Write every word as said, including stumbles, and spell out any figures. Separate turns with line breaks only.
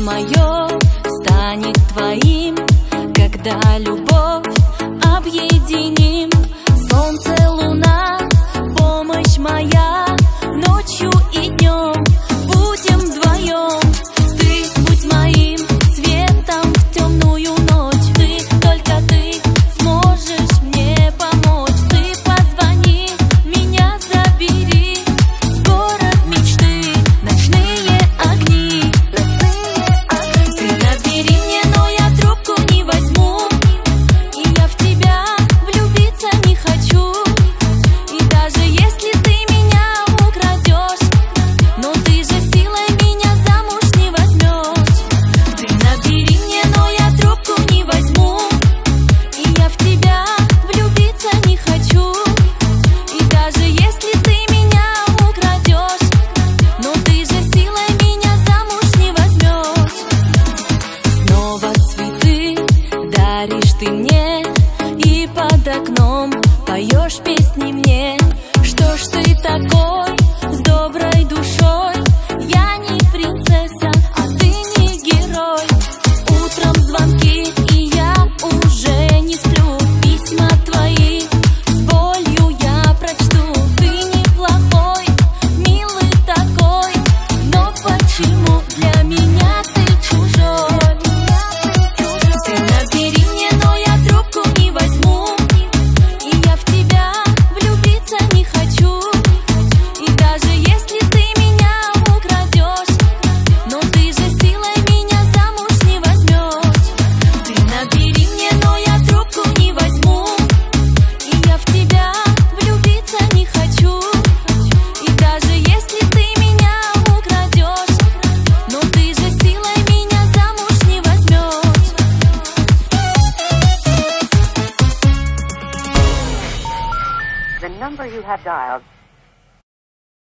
мое станет твоим, когда любовь объединим. Солнце, луна, помощь моя, ночью и днем будем вдвоем. Ты будь моим светом в темную ночь, ты, только ты сможешь мне помочь. Ты позвони, меня забери в город мечты, ночные огни. Ты набери мне, но я трубку не возьму, и я в тебя влюбиться не хочу. И даже если ты меня украдешь, но ты же силой меня замуж не возьмешь. Ты набери мне, но я трубку не возьму, и я в тебя влюбиться не хочу. И даже если ты меня украдешь, но ты же силой меня замуж не возьмешь. Снова цветы даришь ты мне, и под окном поешь песни мне. Что ж ты такой с доброй душой? Я не принцесса, а ты не герой. Утром звонки, и я уже не сплю. Письма твои с болью я прочту. Ты неплохой, милый такой, но почему для меня ты чужой? Ты набери мне, но я трубку не возьму, и я в тебя влюбиться не хочу. И даже если ты меня украдешь, но ты же силой меня замуж не возьмешь. Ты набери мне, но я трубку не возьму, и я в тебя влюбиться не хочу. И даже если ты меня украдешь, но ты же силой меня замуж не возьмешь.
The number you have dialed